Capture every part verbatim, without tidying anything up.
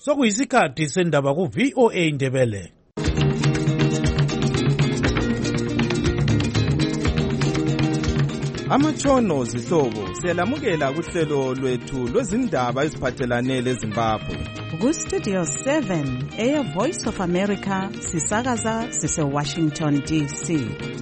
Sokuyisikhathi sendaba ku V O A Ndebele. Amatshono zihlobo siyalamukela kuhlelo lwethu lwezindaba eziphathelane leZimbabwe. Ku Studio seven, Air Voice of America, sisakaza sise Washington D C.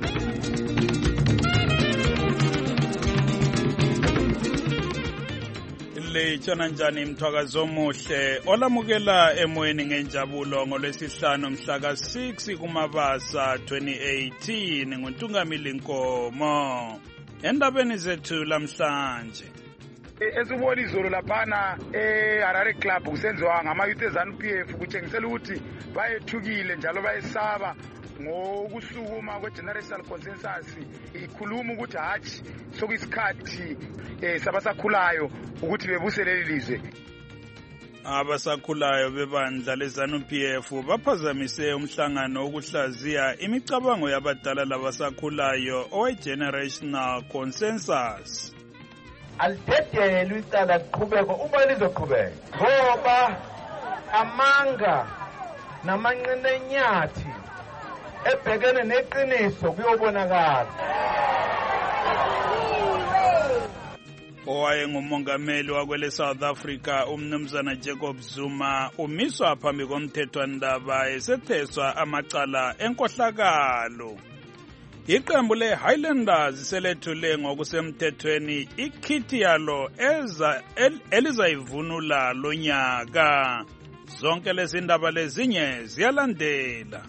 Lechana njani mthwakazo omuhle olamukela emoyeni ngenjabulo ngolwesihlanu mhla ka six kuMabasa twenty eighteen nguNtungamili Nkomo. Endabeni zethu lamhlanje esibona izolo laphana eHarare Club kusenziwa ngama-youth eZANU-P F kutshengisela ukuthi bayethukile njalo bayesaba ngokusukuma kwe-generational consensus ikhuluma ukuthi hatshi sokuyisikhathi sabasakhulayo ukuthi bebuse leli lizwe. Abasakhulayo bebandla leZANU-P F baphazamise umhlangano wokuhlaziya imicabango yabadala labasakhulayo owe-generational consensus. Alidedele icala liqhubeko uma lizoqhubeka ngoba amanga namanqinenyathi ebhekene neqiniso kuyobonakala. Owaye ngumongameli wakwele South Africa umnumzana Jacob Zuma umiswa phambi komthethwandaba esetheswa amacala enkohlakalo. Iqembu le-Highlanders selethule ngokusemthethweni ikhithi yalo eza el, elizayivunula lonyaka. Zonke lezi ndaba lezinye ziyalandela.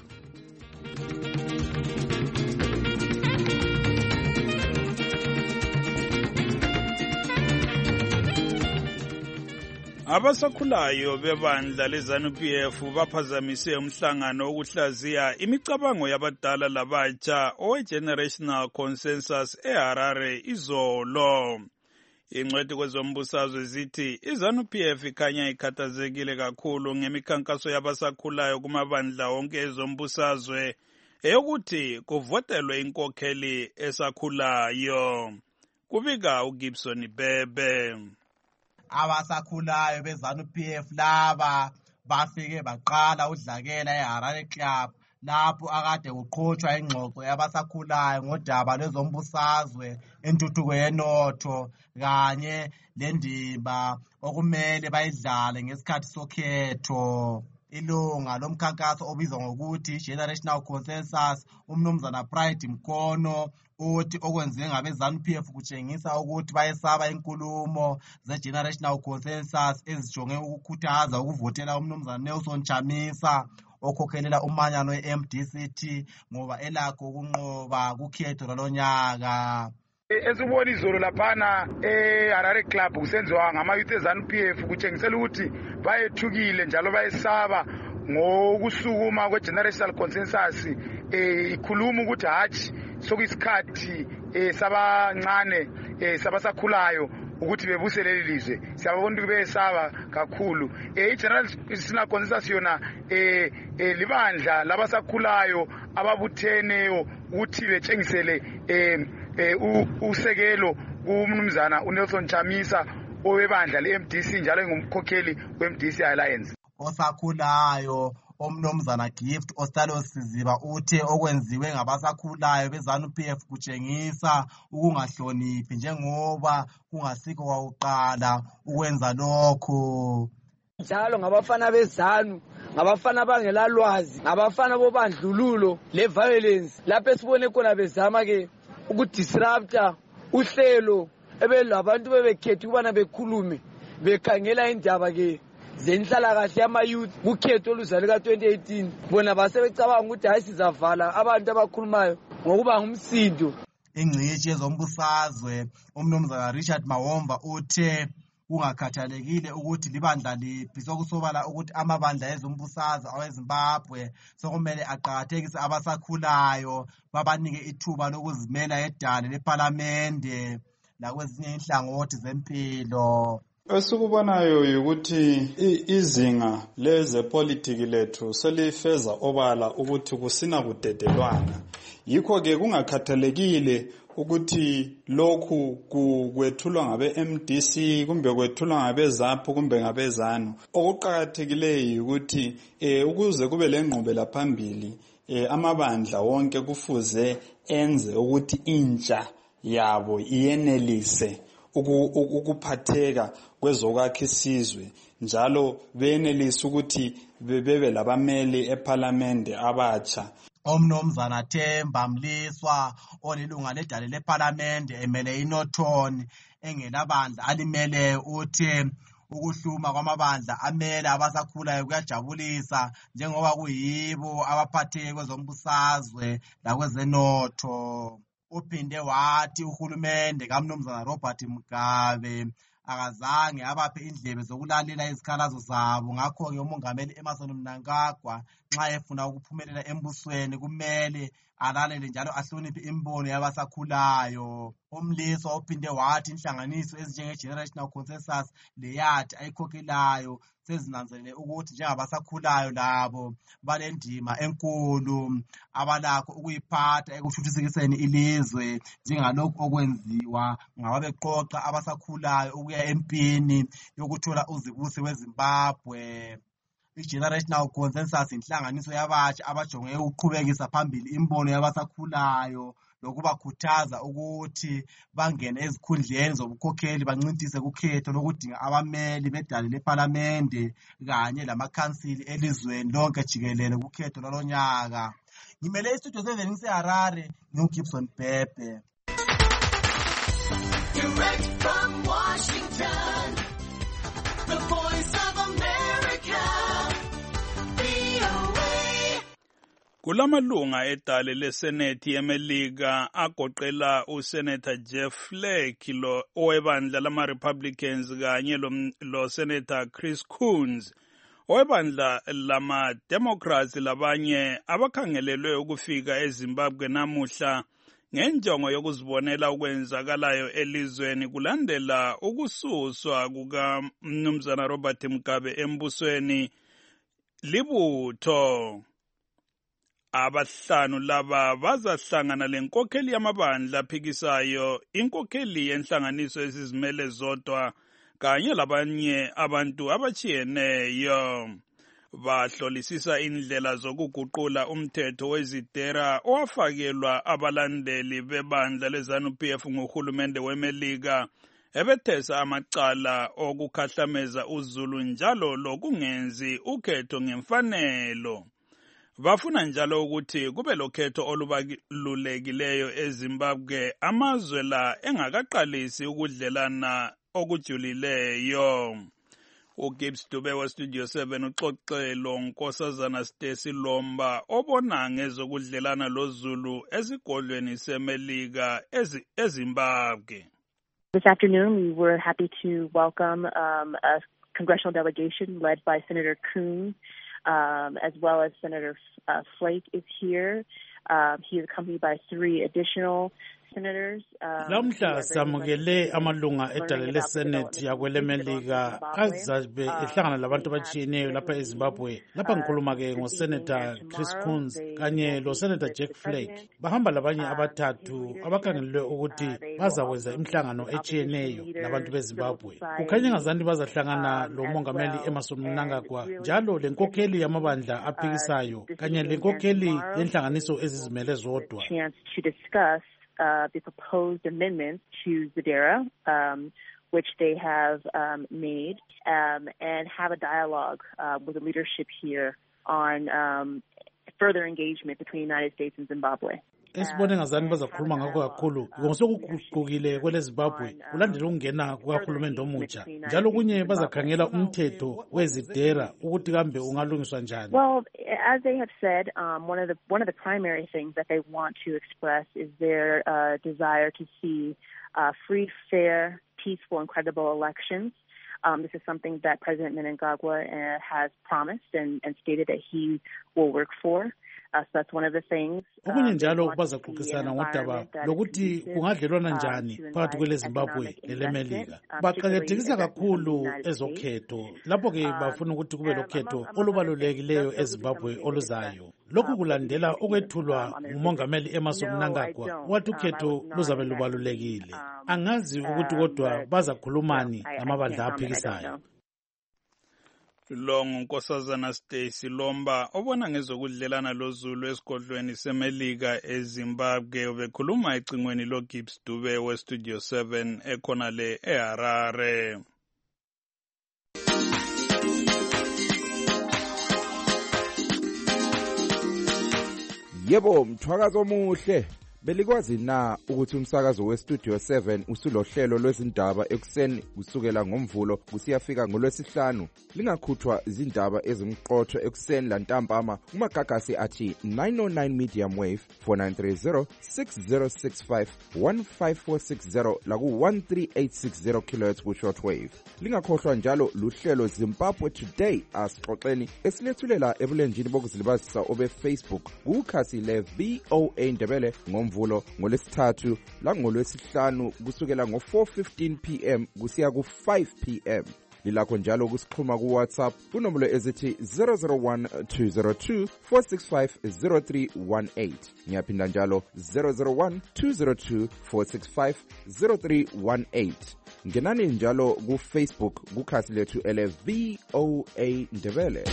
Abasakhulayo bebandla leZANU-P F baphazamise umhlangano wokuhlaziya imicabango yabadala labatsha owe-generational consensus eHarare izolo. Ingcwethi kwezombusazwe zithi iZANU-P F ikhanya ikhathazekile kakhulu ngemikhankaso yabasakhulayo kumabandla onke ezombusazwe eyokuthi kuvotelwe inkokheli esakhulayo. Kubika uGibson Bebe. Abasakhulayo beZANU-P F laba bafike baqala udlakela eHarare Club lapho akade kuqhutshwa ingxoxo yabasakhulayo ngodaba lwezombusazwe, intuthuko yenotho kanye lendima okumele bayidlale ngesikhathi sokhetho. Ilunga lomkhankaso obizwa ngokuthi Generational Consensus umnumzana Pride Mkono uthi okwenziwe ngabeZANU-P F kutshengisa ukuthi bayesaba inkulumo ze-Generational Consensus ezijonge ukukhuthaza ukuvotela umnumzana Nelson Chamisa okhokhelela umanyano we-M D C T ngoba elakho ukunqoba kukhetho lonyaka. Esibona izolo laphana eHarare Club kusenziwa ngama-youth eZANU-P F kutshengisela ukuthi bayethukile njalo bayesaba ngokusukuma kwe-generational consensus ikhuluma ukuthi hatshi sokuyisikhathi sabancane sabasakhulayo ukuthi bebuse leli lizwe. Siyabona ukuthi besaba kakhulu. I-generational consensus yona libandla labasakhulayo ababutheneyo ukuthi betshengisele usekelo kumnumzana uNelson Chamisa owebandla le-M D C njalo ngumkhokheli we-M D C Alliance. Osakhulayo omnumzana Gift Ostalo Siziba uthe okwenziwe ngabasakhulayo beZANU-P F kutshengisa ukungahloniphi njengoba kungasikho kwaqala ukwenza lokho. Njalo ngabafana beZANU, ngabafana bangelalwazi, ngabafana bobandlululo le-violence lapho esibone khona bezama ke ukudisrupta uhlelo ebelabantu bebekhethe ukubana bekhulume bekhangela indaba ke zenhlalakahle yama-youth kukhetho oluzale ka-twenty eighteen. Bona basebecabanga ukuthi hayi sizavala abantu abakhulumayo ngokuba ngumsindo. Ingcitshi yezombusazwe umnumzana Richard Mawomba uthe kungakhathalekile ukuthi libandla liphi sokusobala ukuthi amabandla ezombusazwe aweZimbabwe sokumele aqakathekise abasakhulayo babanike ithuba lokuzimela edale lePhalamende nakwezinye inhlangothi zempilo. Esikubonayo ukuthi izinga lezepolitiki lethu selifeza obala ukuthi kusina kudedelwana. Yikho ke kungakhathalekile ukuthi lokhu kwethulwa ngabe M D C kumbe kwethulwa ngabe ZAPU kumbe ngabe ZANU. Okuqakathekileyo ukuthi eh ukuze kube lenqubela phambili eh amabandla wonke kufuze enze ukuthi intsha yabo iyenelise ukuphatheka kwezokwakha isizwe njalo benelise ukuthi bebe labameli eParliament abatsha. Omnomzana Themba Mliswa olilunga ledale leParliament emele iNorthern engelabandla alimele uthi ukuhluma kwamabandla amele abasakhulayo kuyajabulisa njengoba kuyibo abaphatheke kwezombusazwe lakwezenotho. Uphinde wathi uhulumende kaMnumzana Robert Mugabe akazange abaphe indlebe zokulalela izikhalazo zabo. Ngakho-ke umongameli Emmerson Mnangagwa nxa efuna ukuphumelela embusweni kumele alalele njalo ahloniphe imbono yabasakhulayo. Umliswa uphinde wathi inhlanganiso ezinjenge-Generational Consensus leyathi ayikhokhelayo sezinanzelele ukuthi njengabasakhulayo labo balendima enkulu abalakho ukuyiphatha ekuthuthusekiseni ilizwe njengalokhu okwenziwa ngababeqoqa abasakhulayo ukuya empini yokuthola uzibusi weZimbabwe. I-Generational Consensus inhlanganiso yabatsha abajonge ukuqhubekisa phambili imbono yabasakhulayo lokubakhuthaza ukuthi bangene ezikhundleni zobukhokheli bancintise kukhetho lokudinga abameli bedale leParliament kanye lamakhansili elizweni lonke jikelele kukhetho lwalonyaka. Ngimele istudio seven ngiseHarare, ngiuGibson Pepe. Direct from Washington, the voice of America. Kulamalunga edale leSenethi yeMelika agoqela uSenator Jeff Flake lo owebandla lama-Republicans kanye lo Senator Chris Coons owebandla lama-Democrats labanye abakhangelelwe ukufika eZimbabwe namuhla ngenjongo yokuzibonela ukwenzakalayo elizweni kulandela ukususwa kukaMnumzana Robert Mugabe embusweni libutho. Abahlanu laba bazahlangana lenkokheli yamabandla aphikisayo, inkokheli yenhlanganiso ezizimele zodwa kanye labanye abantu abachiyeneyo. Bahlolisisa indlela zokuguqula umthetho wezidera owafakelwa abalandeli bebandla leZANU P F nguhulumende weMelika ebethesa amacala okukhahlameza uZulu njalo lokungenzi ukhetho ngemfanelo. Bafuna njalo ukuthi kube lokhetho olubalulekileyo eZimbabwe amazwe la engakaqalisi ukudlelana okujulileyo. uGibbs Dube wa Studio seven uxoxelo Nkosazana Stacy Lomba obona ngezokudlelana loZulu esigodlweni seMelika eZimbabwe. This afternoon we were happy to welcome um, a congressional delegation led by Senator Coons. Um, as well as Senator uh, Flake is here. Um, he is accompanied by three additional senators. Lamhla samukele amalunga edale leSenate yakwelemelika azabe ehlangana labantu abatshiyeneyo lapha eZimbabwe. Lapha ngikhuluma ke ngoSenator Chris Coons kanye loSenator Jack Flake. Bahamba labanye abathathu abakhangelelwe ukuthi bazakwenza imihlangano etshiyeneyo labantu beZimbabwe. Kukhanya ngazanti bazahlangana lomongameli Emmerson Mnangagwa njalo lenkokheli yamabandla aphikisayo kanye lenkokheli yenhlanganiso ezizimele zodwa. Uh, the proposed amendments to ZEDERA, um, which they have um, made, um, and have a dialogue uh, with the leadership here on um, further engagement between the United States and Zimbabwe. Esibone ngazani bazakhuluma ngakho kakhulu ngosokuguqukile kweleZimbabwe kulandela ukungena kuhulumende omutsha njalo kunye bazakhangela umthetho wezidera ukuthi kambe ungalungiswa njani. Well, as they have said, um, one of the one of the primary things that they want to express is their uh, desire to see uh, free, fair, peaceful, and credible elections. Um, this is something that President Mnangagwa uh, has promised and, and stated that he will work for. Uh, so that's one of the things. Okunye njalo bazaxoxisana ngodaba lokuthi kungadlelwana njani phakathi kwele Zimbabwe nelemelika. Baqakathekisa kakhulu ezokhetho. Lapho ke bafuna ukuthi kube lokhetho olubalulekileyo eZimbabwe oluzayo. Lokhu kulandela okwethulwa ngumongameli Emmerson Mnangagwa wathi ukhetho luzabe lubalulekile. Angazi ukuthi kodwa bazakhulumani namabandla aphikisayo. Lo ngunkosazana Stacy Lomba obona ngezokudlelana loZulu esigodlweni seMelika eZimbabwe bekhuluma ecingweni lo Gibbs Dube we Studio seven ekhona le eHarare. Yebo, mthwakazo omuhle. Belikwazi na ukuthi umsakazo weStudio seven usulohlelo lwezindaba ekuseni kusukela ngomvulo kusiyafika ngolwesihlanu. Lingakhuthwa izindaba ezimqotho ekuseni lantambama kumagagasi athi nine oh nine medium wave four nine three zero six zero six five one five four six zero laku one three eight six zero kilohertz ku shortwave. Lingakhohlwa njalo luhlelo Zimbabwe Today asixoxeni esilethulela ebulenjini bokuzilibazisa obe Facebook kukhasi le V O A Ndebele ngomvulo ngolesithathu la ngolwesihlanu kusukela ngo four fifteen p m kusiya ku five p m Lilakho njalo kusixhuma ku WhatsApp kunombolo ezithi zero zero one two zero two four six five zero three one eight. Ngiyaphinda njalo zero zero one two zero two four six five zero three one eight. Ngenani njalo ku Facebook kukhasi lethu ele V O A Ndebele.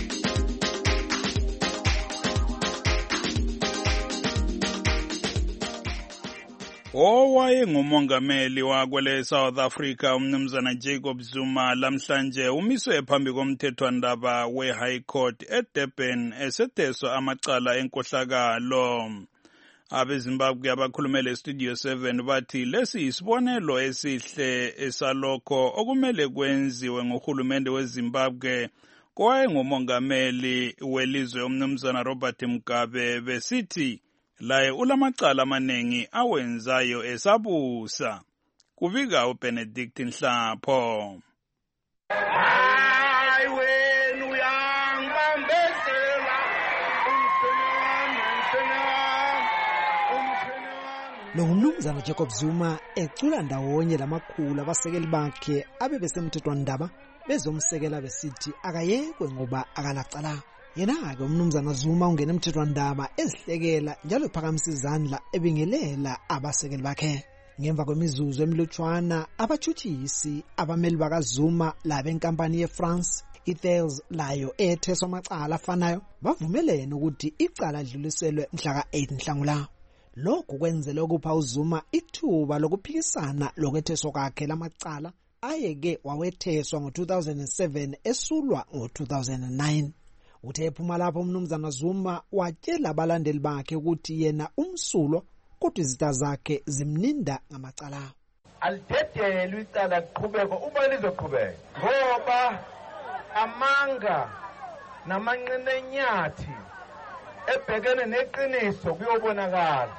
Owaye ngumongameli wakwele South Africa umnumzana Jacob Zuma lamhlanje umiswe phambi komthethwandaba we-High Court eDurban esetheswa amacala enkohlakalo. AbeZimbabwe abakhulumele Studio seven bathi lesi isibonelo esihle esalokho okumele kwenziwe ngohulumende weZimbabwe kwaye ngumongameli welizwe umnumzana Robert Mugabe besithi laye ulamacala amanengi awenzayo esabusa. Kuvika uBenedict Nhlapho. Hayi wena uyangibambezela umthweni umthweni lo ngumnumzana Jacob Zuma ecula ndawonye lamakhulu abasekeli bakhe abe besemthethwandaba bezomsekela besithi akayekwe ngoba akalacala. Yena-ke umnumzana Zuma ungena emthethwandaba ezihlekela njalo ephakamisa izandla ebingelela abasekeli bakhe. Ngemva kwemizuzu emilutshwana abachuchisi abameli bakaZuma laba enkampani yeFrance iThales layo etheswa amacala afanayo bavumelene ukuthi icala lidluliselwe mhla ka eight Nhlangula. Lokhu kwenzele ukupha uZuma ithuba lokuphikisana lokwetheswa kwakhe lamacala ayeke wawetheswa ngo two thousand seven esulwa ngo two thousand nine. Uthe ephuma lapho umnumzana Zuma watshela abalandeli bakhe ukuthi yena umsulwa kodwa izitha zakhe zimninda ngamacala. Alithedele icala liqhubeko uma lizoqhubeka ngoba amanga namanqenenyathi ebhekene neqiniso kuyobonakala.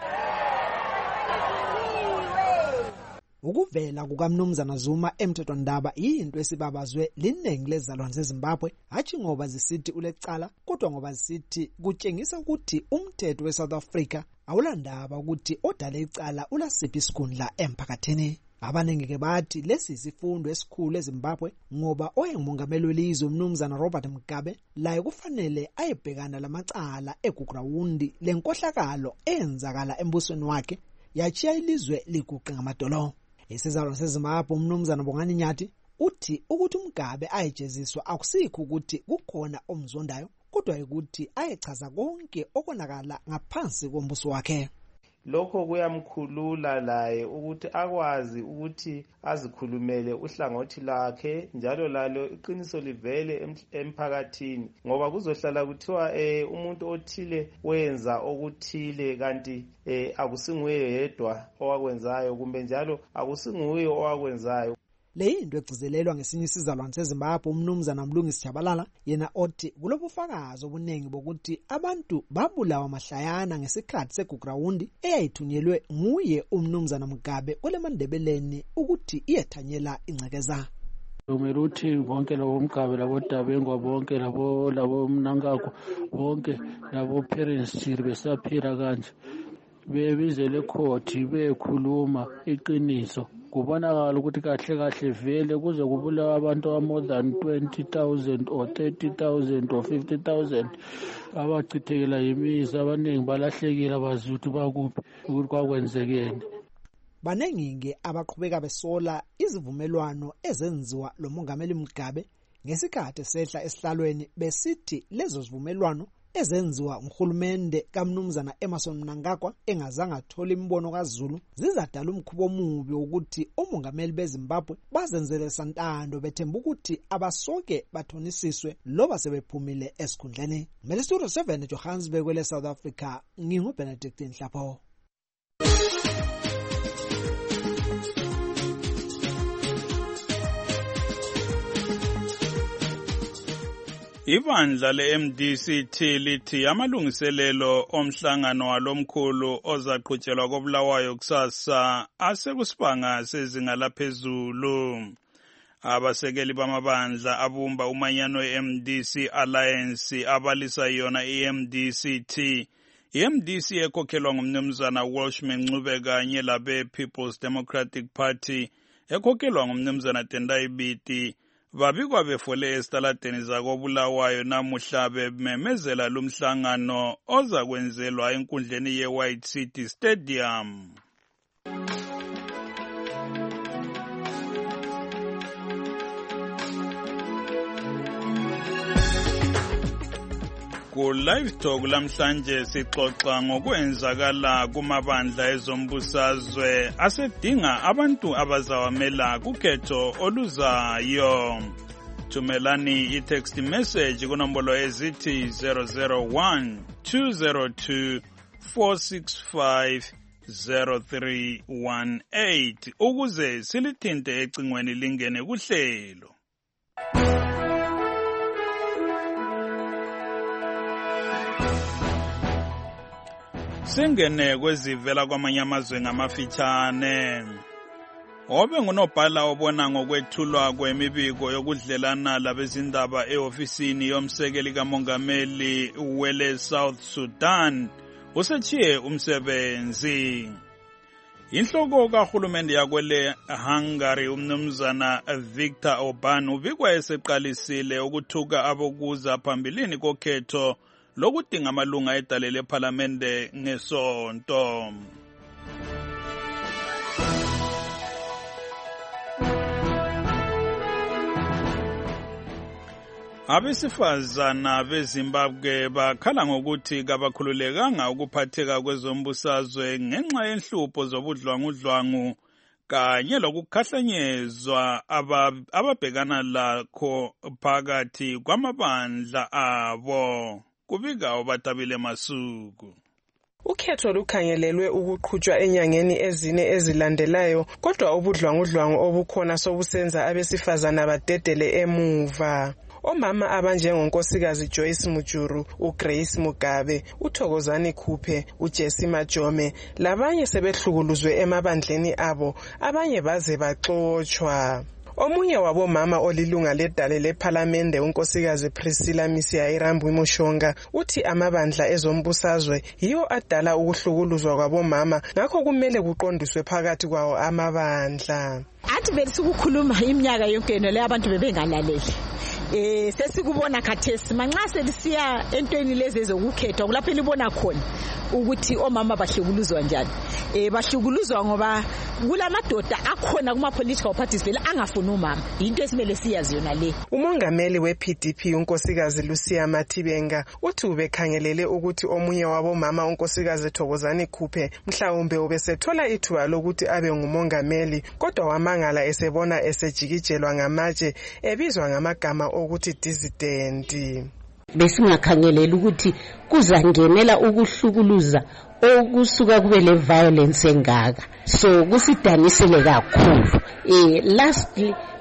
Ukuvela kukamnumzana Zuma emthethwandaba yinto esibabazwe linengi lezalwane zeZimbabwe hathi ngoba zisithi ulecala kodwa ngoba zisithi kutshengisa ukuthi umthetho weSouth Africa awulandaba ukuthi odale icala ulasiphi isikhundla emphakathini. Abaningi ke bathi lesi isifundo esikhulu eZimbabwe ngoba oyengumongameli welizwe umnumzana Robert Mugabe laye kufanele ayebhekana lamacala egugrawundi lenkohlakalo eyenzakala embusweni wakhe yachiya ilizwe liguqe ngamadolo. Isizalwane seZimbabwe umnumzana Bongani Nyathi uthi ukuthi uMgabe ayejeziswa akusikho ukuthi kukhona omzondayo kodwa ukuthi ayechaza konke okonakala ngaphansi kombuso wakhe. Lokho kuyamkhulula laye ukuthi akwazi ukuthi azikhulumele uhlangothi lakhe njalo lalo iqiniso livele emphakathini ngoba kuzohlala kuthiwa eh umuntu othile wenza okuthile kanti eh akusinguye yedwa owakwenzayo kumbe njalo akusinguye owakwenzayo. Leyinto egcizelelwa ngesinye isizalwane seZimbabwe umnumzana Mlungisi Jabalala yena othi kulobufakazi obunengi bokuthi abantu babulawa mahlayana ngesikhathi segugrawundi eyayithunyelwe nguye umnumzana Mugabe kwele Mandebeleni ukuthi iyethanyela ingcekeza. kumele ukuthi bonke labo Mgabe labo Dabengwa bonke labo labo Mnangagwa bonke labo parents thiri besaphila kanje bebizele court bekhuluma iqiniso kubonakala ukuthi kahle kahle vele kuze kubulawa abantu aba more than twenty thousand or thirty thousand or fifty thousand abachithekela yimizi abaningi balahlekile abazi ukuthi bakuphi ukuthi kwakwenzekeni. Baningi abaqhubeka besola izivumelwano ezenziwa lo mongameli Mugabe ngesikhathi sehla esihlalweni besithi lezo zivumelwano ezenziwa nguhulumende kaMnumzana Emmerson Mnangagwa engazange athola imbono kaZulu zizadala umkhubo omubi ukuthi omongameli beZimbabwe bazenzele santando bethemba ukuthi abasoke bathonisiswe loba sebephumile esikhundleni. Melisuru seven Johannesburg kwele South Africa, ngingu Benedict Nhlapho. Ibandla le-M D C T lithi amalungiselelo omhlangano walomkhulu ozaqhutshelwa koBulawayo kusasa asekusibanga sezinga laphezulu. Abasekeli bamabandla abumba umanyano we-M D C Alliance abalisa yona i-M D C T. I-M D C ekhokhelwa ngumnumzana Welshman Ncube kanye labe People's Democratic Party ekhokhelwa ngumnumzana Tendai Biti babikwa befole esitaladeni zakoBulawayo namuhla bememezela lumhlangano oza kwenzelwa enkundleni ye-White City Stadium. Ku live talk lamhlanje sixoxa ngokwenzakala kumabandla ezombusazwe asedinga abantu abazawamela kukhetho oluzayo. Thumelani i-text message kunombolo ezithi zero zero one two zero two four six five zero three one eight ukuze silithinte ecingweni lingene kuhlelo. Singene kwezivela kwamanye amazwe ngamafitshane. Obe ngunobhala obona ngokwethulwa kwemibiko yokudlelana labezindaba eofisini yomsekeli kamongameli wele South Sudan usechiye umsebenzi. Inhloko kahulumende yakwele Hungary umnumzana Viktor Orban ubikwa eseqalisile ukuthuka abokuza phambilini kokhetho lokudinga amalunga edale leParlamente ngesonto. Abesifazana beZimbabwe bakhala ngokuthi kabakhululekanga ukuphatheka kwezombusazwe ngenxa yenhlupho zobudlwangudlwangu kanye lokukhahlanyezwa ababhekana lakho phakathi kwamabandla abo. Kubika obatabile Masuku. Ukhetho lukhangelelwe ukuqhutshwa enyangeni ezine ezilandelayo kodwa ubudlwangudlwangu obukhona sobusenza abesifazana badedele emuva. Omama abanjengonkosikazi Joyce Mujuru, uGrace Mugabe, uThokozani Khuphe, uJesse Majome labanye sebehlukuluzwe emabandleni abo abanye baze baxoxwa. Omunye wabomama olilunga ledale leParlamente unkosikazi Priscilla Misiya Mushonga uthi amabandla ezombusazwe yiwo adala ukuhlukuluzwa kwabomama ngakho kumele kuqondiswe phakathi kwawo amabandla. Athi belisukukhuluma iminyaka yonke le abantu bebengalaleli. Eh sesikubona khathesi manxa selisiya entweni lezi ezokukhetha kulapho libona khona ukuthi omama bahlukuluzwa njani. Eh bahlukuluzwa ngoba kulamadoda akhona kuma political parties vele angafuna umama. Into esimele siyazi yona le. Umongameli weP D P unkosikazi Lucia Matibenga uthi ubekhangelele ukuthi omunye wabomama unkosikazi Thokozani Khuphe mhlawumbe ubesethola ithuba lokuthi abe ngumongameli kodwa wamangala esebona esejikijelwa ngamatshe ebizwa ngamagama ukuthi dissident. Besingakhangelela ukuthi kuzangenela ukuhlukuluza okusuka kube le violence engaka, so kusidanisele kakhulu. Eh lastly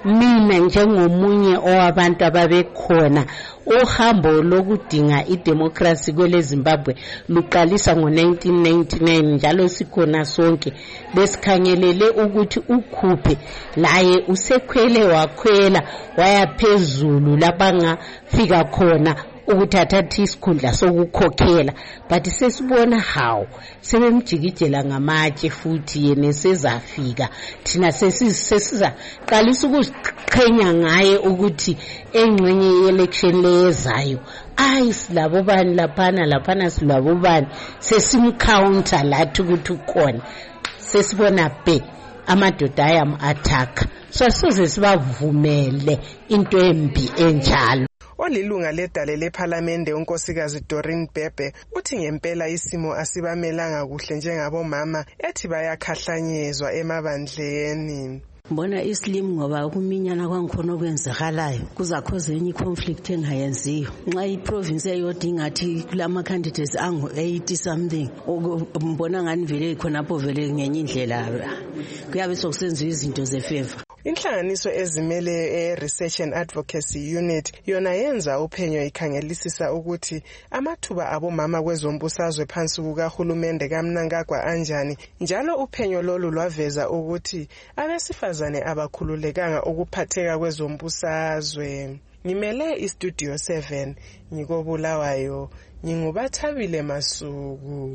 mina njengomunye owabantu ababekhona uhambo lokudinga idemocracy kwele Zimbabwe luqalisa ngo nineteen ninety-nine njalo sikhona sonke besikhangelele ukuthi ukhuphe laye usekhwele wakhwela waya phezulu lapha fika khona ukuthi athathe isikhundla sokukhokhela but sesibona how sebemjikijela ngamatshe futhi yena sezafika thina sesiza qalisa ukuqhenya ngaye ukuthi engxenye yeelection leyezayo ayi silabo bani laphana laphana silabo bani sesimcounter lathi ukuthi ukhona sesibona be amadoda ayam attack so size sibavumele into embi enjalo. Olilunga ledale lephalamende unkosikazi Doreen Bebe uthi ngempela isimo asibamelanga kuhle njengabomama ethi bayakhahlanyezwa emabandleni. Mbona islim ngoba kuminyana kwangikhona okwenzakalayo kuzakhoze enye conflict engayenziyo nxa iprovince eyodinga athi kulama candidates angu eighty something mbona ngani vele khonapho vele ngenye indlela kuyabe sokusenziwa izinto zefavor. Inhlanganiso ezimele e-Research and Advocacy Unit yona yenza uphenyo ikhangelisisa ukuthi amathuba abomama kwezombusazwe phansi kukahulumende kaMnangagwa anjani njalo uphenyo lolu lwaveza ukuthi abesifazane abakhululekanga ukuphatheka kwezombusazwe. Ngimele iStudio seven ngikobulawayo ngingubathabile Masuku.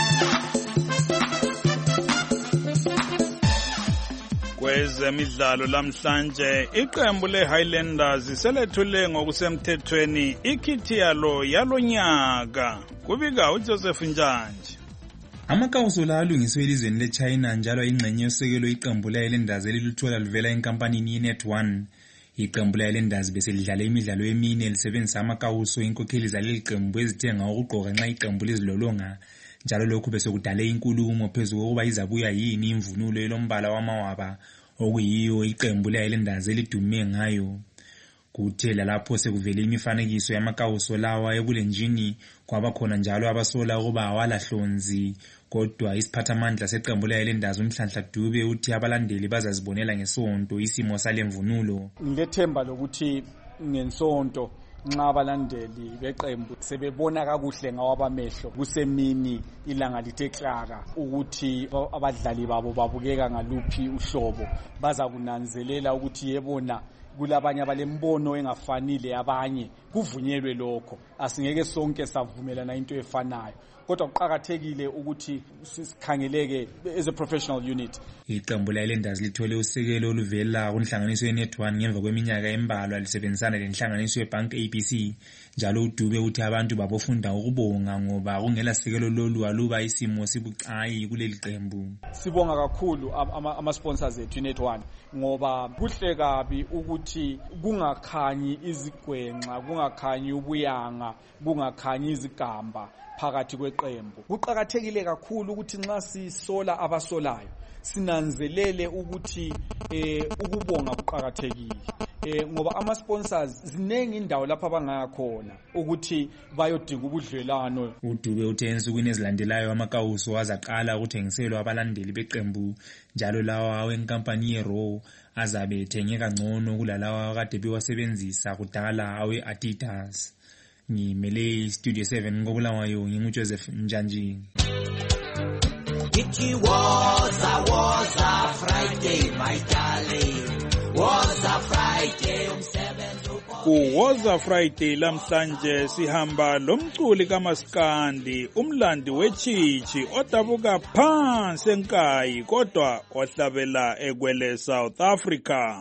Kwezemidlalo lamhlanje iqembu leHighlanders selethule ngokusemthethweni ikhithi yalo yalonyaka kubika uJoseph Njanje. Amakawuso la alungiswe elizweni leChina njalo ingxenye yosekelo iqembu leHighlanders eliluthola livela enkampanini yeNet one. Iqembu leHighlanders beselidlala imidlalo emine lisebenzisa amakawuso inkokheli zaleli qembu ezithenga ukugqoka nxa iqembu lizilolonga. Njalo lokhu besekudale inkulumo phezulu kokuba izabuya yini imvunulo elombala wamawaba okuyiyo iqembu leHighlanders elidume ngayo. Kuthela lapho sekuvele imifanekiso yamakawuso lawa ebulenjini kwaba khona njalo abasola ukuba awalahlonzi kodwa isiphathamandla seqembu leHighlanders uMhlanhla Dube uthi abalandeli bazazibonela ngesonto isimo salemvunulo. Ngilethemba lokuthi ngensonto nxa abalandeli beqembu sebebona kakuhle ngawabamehlo kusemini ilanga lithe klaka ukuthi abadlali babo babukeka ngaluphi uhlobo baza kunanzelela ukuthi yebona kulabanye abalembono engafanile abanye kuvunyelwe lokho asingeke sonke savumelana into efanayo kodwa kuqhakathekile ukuthi sikhangeleke as a professional unit. Iqembu leHighlanders lithole usekelo oluvela kunhlanganiso yeNet one ngemva kweminyaka embalwa lisebenzisana lenhlanganiso yeBank A B C njalo uDube uthi abantu babofunda ukubonga ngoba kungela sekelo lolu aluba isimo sibucayi kuleli qembu. Sibonga kakhulu ama sponsors ethu Net one ngoba kuhle kabi ukuthi kungakhanyi izigwenxa kungakhanyi ubuyanga kungakhanyi izigamba phakathi kweqembu. Kuqhakathekile kakhulu ukuthi nxa sisola abasolayo sinanzelele ukuthi eh ukubonga kuqhakathekile eh ngoba ama sponsors zinengi indawo lapha abangakhona ukuthi bayodinga ubudlelano. uDube uthe ensukwini ezilandelayo amakawuso wazaqala ukuthengiselwa abalandeli beqembu njalo lawa wenkampani yeRaw azabe ethengeka ngcono kulalawa kade bewasebenzisa kudala awe Adidas. Ngimele Studio seven ngobulawayo nginguJoseph Njanje. It was a was a Friday my darling was a Friday umsebenzi ku was a Friday lamhlanje sihamba lomculi kaMaskandi umlandi wechichi odabuka phansi enkayi kodwa ohlabela ekwele South Africa.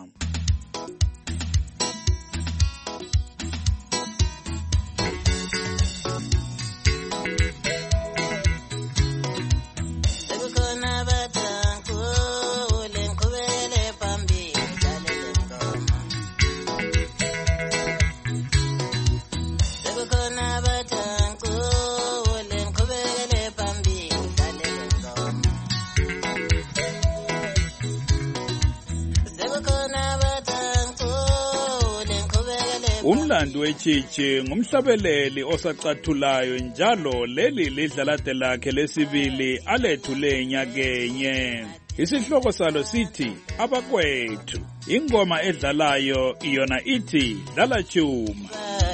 Umlando wechichi ngumhlabeleli osacathulayo njalo leli lidlalade lakhe lesibili alethule nyakenye. Isihloko salo sithi abakwethu. ingoma edlalayo iyona ithi dlala chuma.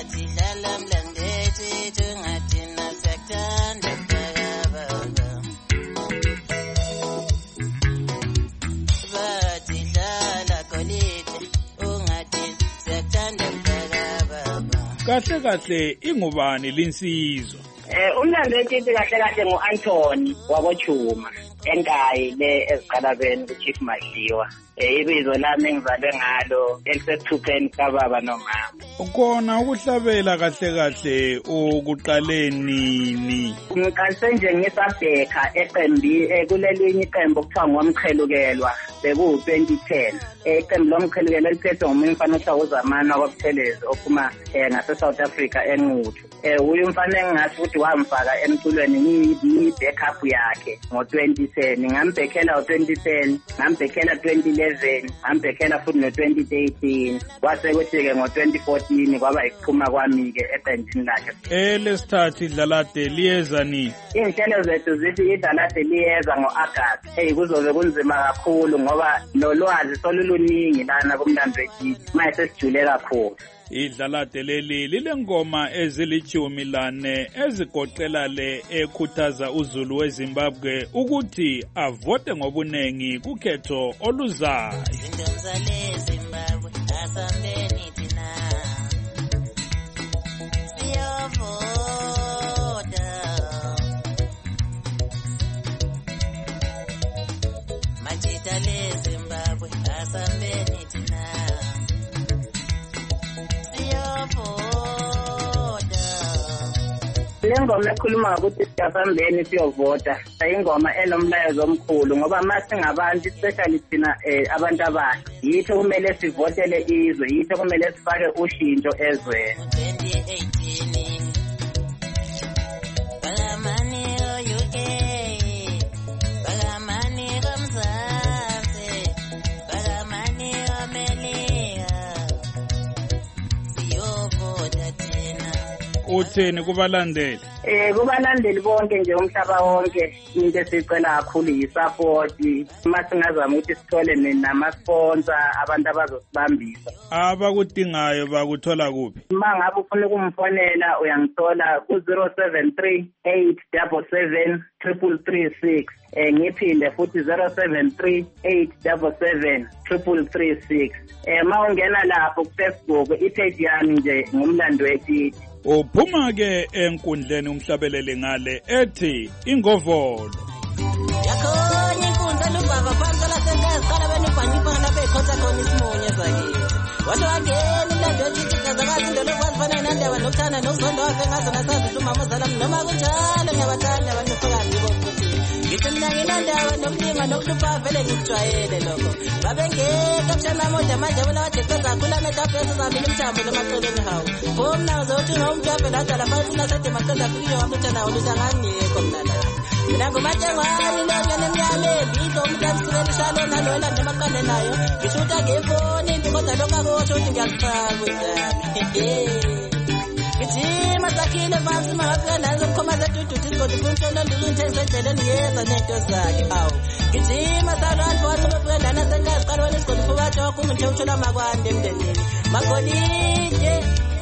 Kahle kahle ingubani linsizwa? Eh umlando weTiti kahle kahle nguAnthony wakochuma enkayi le eziqalabeni kuChief Madliwa. Eh ibizo lami engizalwe ngalo elisethupeni kababa nomama. Ukona ukuhlabela kahle kahle ukuqaleni ni? Ngiqalise nje ngisabheka eqembi kulelinye iqembu okuthiwa ngomqhelukelwa beku twenty ten. Eqembu lomqhelukelwa liphethwe ngumuntu mfana ohlala uZamani wakuPhelezi ophuma ngase South Africa eNquthu. Eh uyu mfana engathi ukuthi wamfaka emculweni ni backup yakhe ngo twenty ten. Ngambhekela ngo twenty ten, ngambhekela twenty eleven, ngambhekela futhi no twenty thirteen. Kwase kuthi ke ngo twenty fourteen kwaba ikuphuma kwami ke eqenjini lakhe. Eh lesithathu idlalade liyeza ni? Inhlelo zethu zithi idlalade liyeza ngoAugust. Hey kuzobe kunzima kakhulu ngoba lo lwazi soluluningi lana kumlando weTiti. Manje sesijule kakhulu. Idlalade leli lilengoma ezilichumi lane ezigoqela le ekhuthaza uZulu weZimbabwe ukuthi avote ngobunengi kukhetho oluzayo. Lengoma ekhuluma ukuthi siyasambeni siyovota ayingoma enomlayezo omkhulu ngoba mase ngabantu especially thina abantu abasha yitho kumele sivotele izwe yitho kumele sifake ushintsho ezweni. Utheni kubalandeli? Eh kubalandeli bonke nje umhlaba wonke into esicela kakhulu yisupport. Masingazama ukuthi sithole nama sponsor abantu abazosibambisa. Abakudingayo bakuthola kuphi? Mangabe ufuna ukumfonela uyangithola ku zero seven three eight seven seven three three six. Eh ngiphinde futhi zero seven three eight seven seven three three six. Eh mawungena lapho ku Facebook ipage yami nje ngumlando weTiti. Uphuma ke enkundleni umhlabelele ngale ethi ingovolo. Yakhona inkundla lubaba phansi la sentence qala benibhanipha lapha ekhotha khona isimunye zakhe. Wathi wangena umlando weTiti kazakazi indolo kwafana nandaba nokuthana nokuzondo wave ngazo nasazi umama ozala noma kunjalo ngiyabathanda abantu phakathi bokuthi ngithi mina nginandaba nokulinga nokuhlupha vele ngikujwayele lokho. Babengeka mshana moja manje bona wajekeza khula metapesa zamini mthambo lemaceleni hawo. Bomna zothi ngomuntu wavela dala phansi nasethe maqeda kuyo wamthana oluzangangeko mina la. Mina ngomatshengwani lonke nemnyame bizo umuntu amsibelisalo nalona nemaqane nayo. Ngishuta ngefoni kodwa lokho akusho ukuthi ngiyakufaka uzami. Gijima sakhile phansi mangafika nazo kukhoma zeduduthi sigodi kumshona ndilunthengise endleleni yeza nento zakhe awu. Gijima salwantu wathi befika lana sengazi qala wena isigodi phakathi wakho umuntu uthola makwande emndenini. Magolide.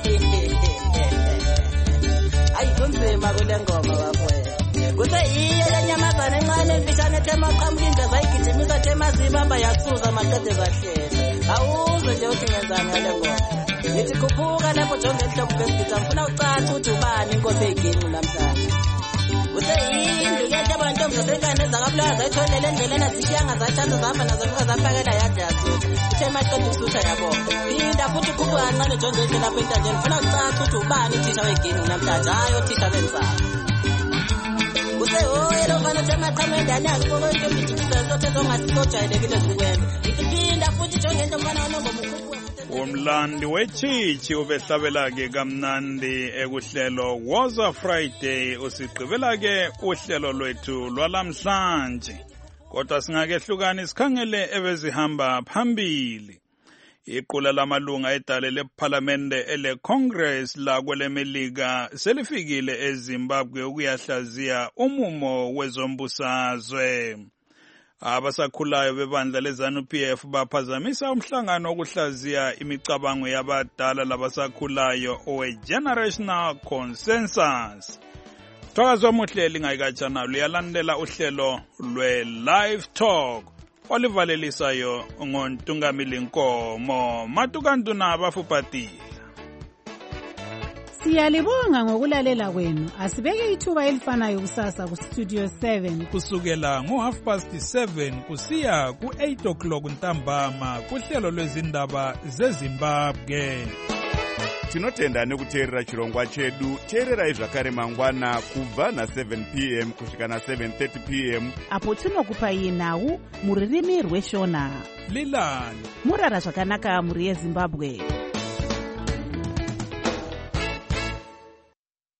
Ayi kunzima kule ngoma bafowethu. Kuse iye lenyamazana encane elifishane ethema qhamuka indle zayigijimisa thema zibamba yasuza maqede zahlela. Awuzwe nje uthi ngenzani ngale ngoma. Nithi khuphuka lapho jonge enhloko besigita ngifuna ucaca ukuthi ubani inkosi eyigini namhlanje. Kuse indlu yethu abantu omzosengane zakabulawa zayitholele endleleni azishiyanga zathatha zahamba nazo fika zafakela yade yasutha. Uthe maqeda usutha yabonga. Phinda futhi khuphuka kancane jonge endle lapho entanjeni ngifuna ucaca ukuthi ubani uthisha wegini namhlanje hayi othisha benzani. Kuse oye lo fana thema qhamenda nyazi konke impidikisa zothe zongasijayelekile zikwenza. Ngiphinda futhi jonge endle mfana wonongoma Umlandi wechichi ubehlabela ke kamnandi ekuhlelo Woza Friday usigqibela ke uhlelo lwethu lwalamhlanje. Kodwa singakehlukani sikhangele ebezihamba phambili. Iqula lamalunga edale leParliamente ele Congress la kwelemelika selifikile eZimbabwe ukuyahlaziya umumo wezombusazwe. Abasakhulayo bebandla leZANU P F baphazamisa umhlangano wokuhlaziya imicabango yabadala labasakhulayo owe-Generational Consensus. Thokozwa muhle lingayikatshana luyalandela uhlelo lwe-Live Talk olivalelisayo ngoNtungamili Nkomo Matukantuna abafuphatile. Siyalibonga ngokulalela kwenu. Asibeke ithuba elifanayo kusasa ku Studio seven kusukela ngo half past seven kusiya ku eight o'clock ntambama kuhlelo lwezindaba zeZimbabwe. Tinotenda nekuteerera chirongwa chedu. Teererai zvakare mangwana kubva na seven p m kusvika na seven thirty p m apo tinokupai nhau muririmi rweshona. Lilani murara zvakanaka muri yeZimbabwe.